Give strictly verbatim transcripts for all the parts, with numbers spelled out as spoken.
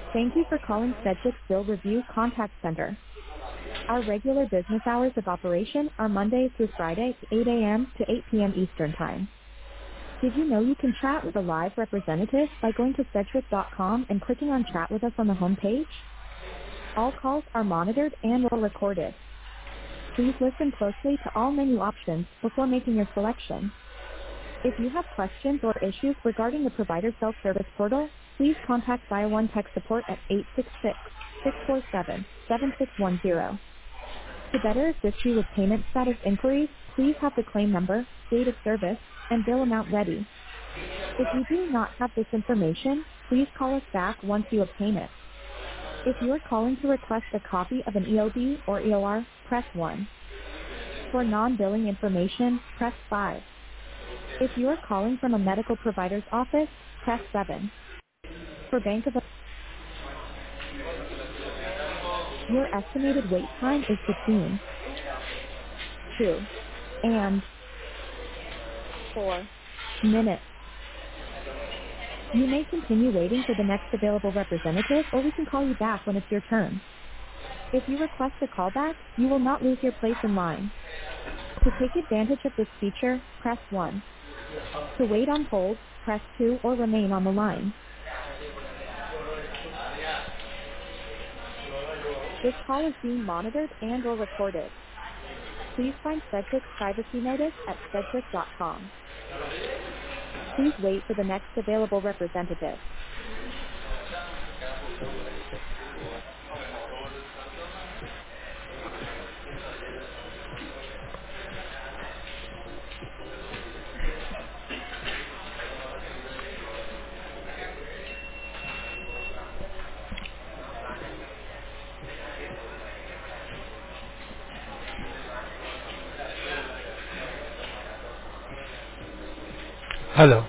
Thank you for calling Sedgwick's Bill Review Contact Center. Our regular business hours of operation are Monday through Friday, eight A M to eight P M Eastern Time. Did you know you can chat with a live representative by going to sedgwick dot com and clicking on Chat with Us on the home page? All calls are monitored and or recorded. Please listen closely to all menu options before making your selection. If you have questions or issues regarding the provider self-service portal, please contact Via One Tech Support at eight six six, six four seven, seven six one zero. To better assist you with payment status inquiries, please have the claim number, date of service, and bill amount ready. If you do not have this information, please call us back once you obtain it. If you are calling to request a copy of an E O B or E O R, press one. For non-billing information, press five. If you are calling from a medical provider's office, press seven. For Bank of your estimated wait time is between two and four minutes. You may continue waiting for the next available representative, or we can call you back when it's your turn. If you request a callback, you will not lose your place in line. To take advantage of this feature, press one. To wait on hold, press two or remain on the line. This call is being monitored and or recorded. Please find Sedgwick's privacy notice at sedgwick dot com. Please wait for the next available representative. Hello.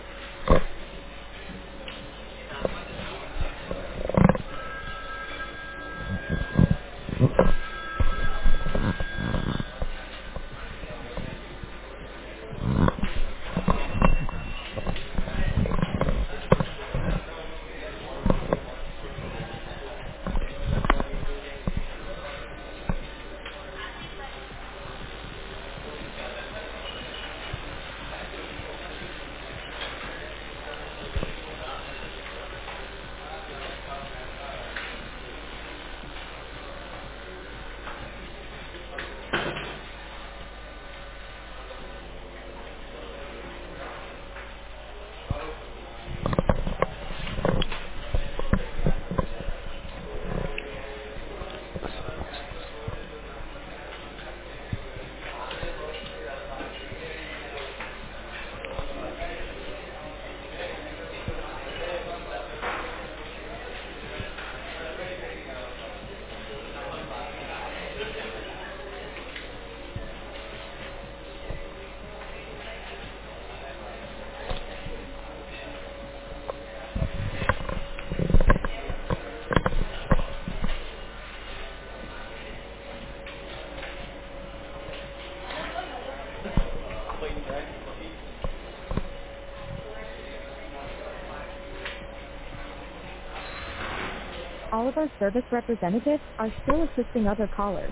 All of our service representatives are still assisting other callers.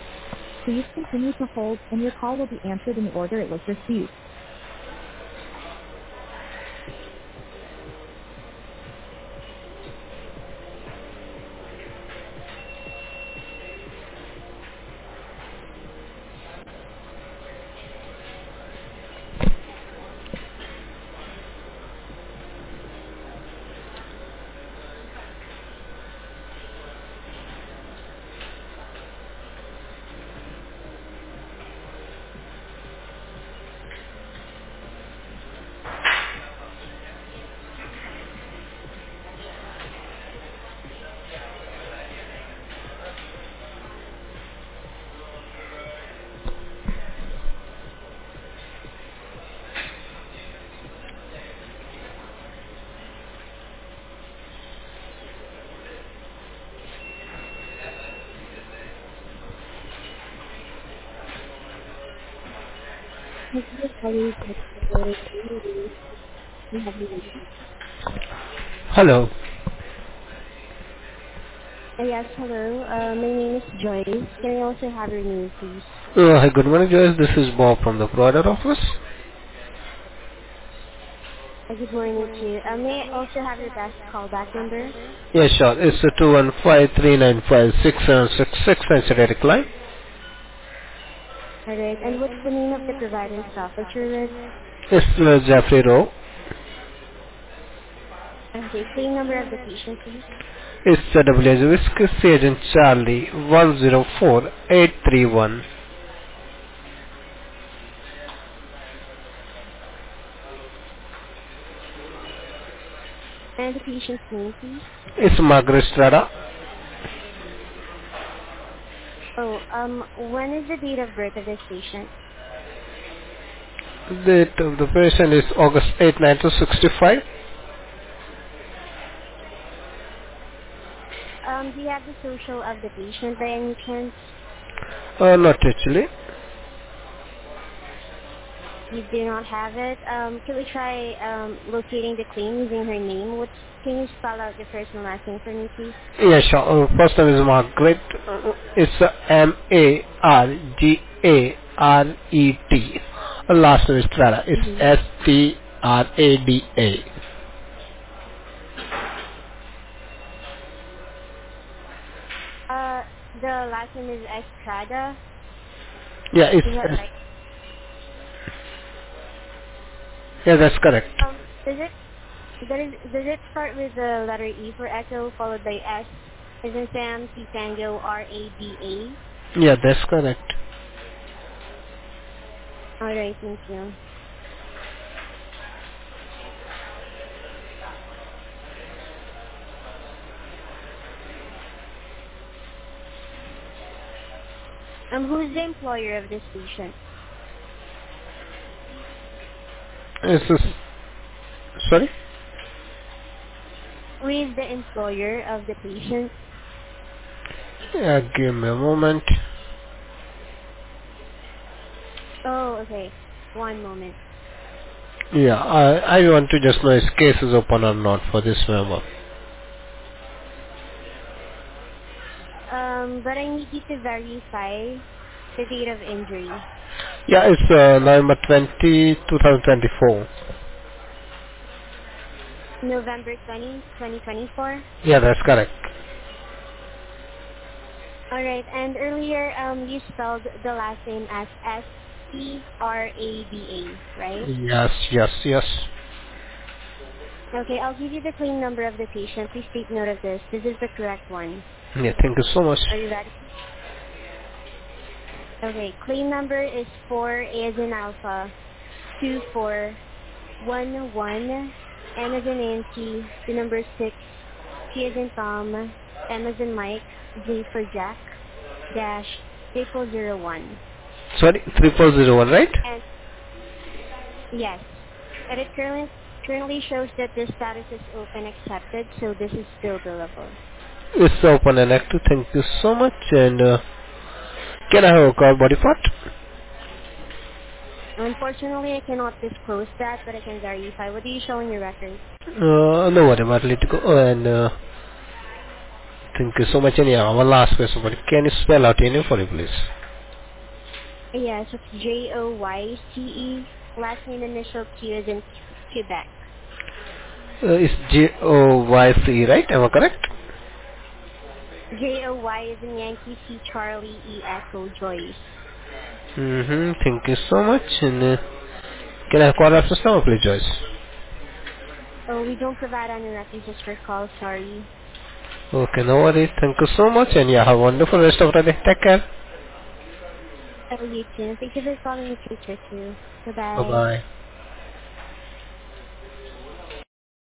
Please continue to hold, and your call will be answered in the order it was received. Hello. Uh, Yes, hello. Uh, my name is Joyce. Can I also have your name, please? Uh, hi, good morning, Joyce. This is Bob from the provider office. Uh, Good morning to you. Uh, May I also have your best callback number? Yeah, sure. It's a two one five three nine five six seven six six. That's a direct line. All right. And what's the name of the provider's office you're with? It's uh, Jeffrey Rowe. Okay. Claim number of the patient, please. It's the W as Whiskey C Agent Charlie one zero four eight three one. And the patient's name, please. It's Margaret Strada. Oh, um, when is the date of birth of this patient? Date of the patient is August eighth, nineteen sixty-five. Um, do you have the social of the patient by any chance? Uh, not actually. You do not have it. Um, can we try um locating the claim using her name? What's Can you spell out the first and last name for me, please? Yeah, sure. Uh, first name is Margaret. Uh, It's uh, M A R G A R E T. Uh, Last name is Strada. It's Mm-hmm. S T R A D A. Uh, the last name is Estrada. Yeah, it's Is that S. right? Yeah, that's correct. Um, does it does it, does it start with the letter E for Echo followed by S as in Sam, T Tango, R A D A? Yeah, that's correct. All right, thank you. Um, who's the employer of this patient? It's a, sorry. Who is the employer of the patient? Yeah, give me a moment. Oh, okay. One moment. Yeah, I I want to just know if case is open or not for this member. Um, but I need you to verify the date of injury. Yeah, it's uh, November twentieth, twenty twenty-four. November twentieth, twenty twenty-four. Yeah, that's correct. All right. And earlier, um, you spelled the last name as S T R A D A, right? Yes, yes, yes. Okay, I'll give you the claim number of the patient. Please take note of this. This is the correct one. Yeah, thank you so much. Are you ready? Okay, claim number is four A as in alpha, two four one one N as in Nancy, the number six, T as in Tom, M as in Mike, J for Jack, dash triple zero one. Sorry, three four zero one, right? And yes, and it currently currently shows that the status is open accepted, so this is still billable. It's open and active. Thank you so much. And uh, can I have a call body part? Unfortunately, I cannot disclose that, but I can verify. What do you show in your record? Uh, no worry, but let it go. Oh, and uh, thank you so much. And yeah, one last question, but can you spell out your name for me, please? Yes, it's J O Y C E. Last name initial Q is in Quebec. Uh, it's J O Y C, right? Am I correct? J O Y is in Yankee, C Charlie, E Echo, Joyce. Mm-hmm. Thank you so much. And uh, can I have call after some, please, Joyce? Oh, we don't provide any references for calls, sorry. Okay, no worries. Thank you so much. And yeah, have a wonderful rest of the day. Take care. Oh, you too. Thank you for calling me, Future too. Bye Goodbye. bye.